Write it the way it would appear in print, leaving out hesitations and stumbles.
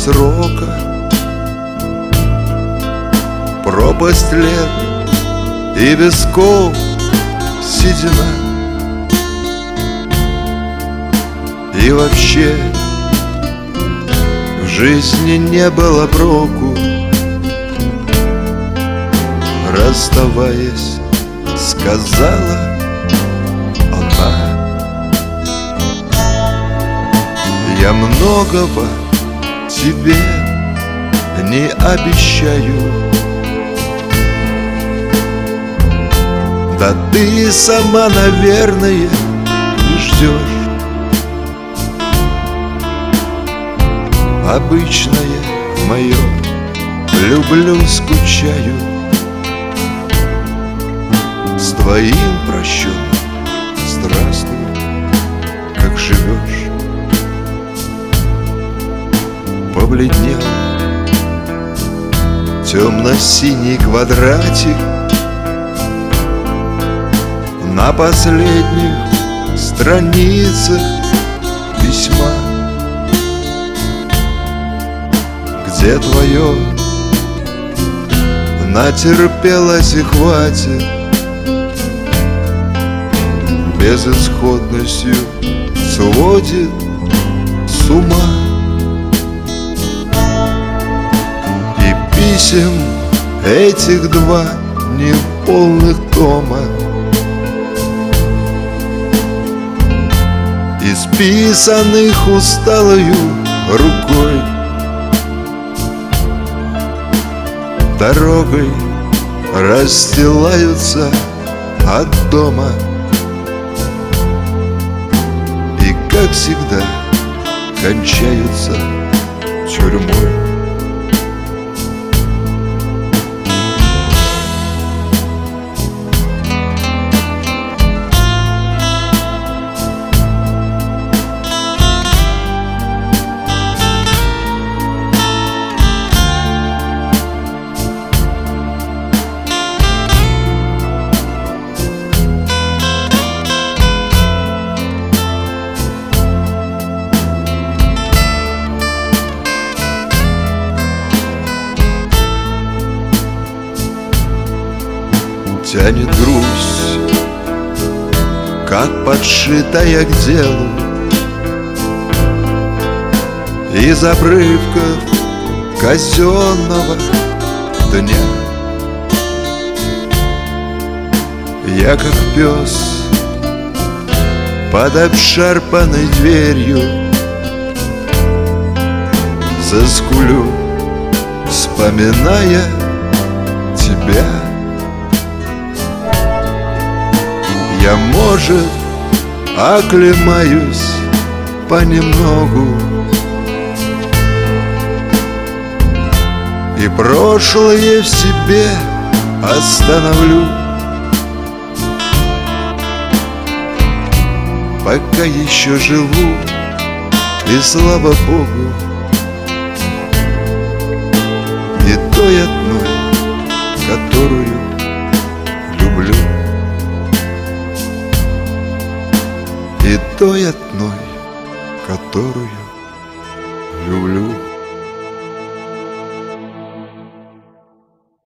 срока, пропасть лет и висков седина. И вообще в жизни не было проку, расставаясь, сказала она: я многого тебе не обещаю, да ты сама, наверное, не ждешь. Обычное мое, люблю, скучаю, с твоим прощенным здравствуй, как живешь. Побледнел темно-синий квадратик на последних страницах письма, где твое натерпелось и хватит, безысходностью сводит с ума. И писем этих два неполных тома, исписанных усталою рукой, дорогой расстилаются от дома. И, как всегда, кончаются тюрьмой. Тянет грусть, как подшитая к делу, из обрывков казенного дня. Я, как пес под обшарпанной дверью, заскулю, вспоминая тебя. Я, может, оклемаюсь понемногу и прошлое в себе остановлю, пока еще живу, и слава Богу, и той одной, которую люблю. И той одной, которую люблю.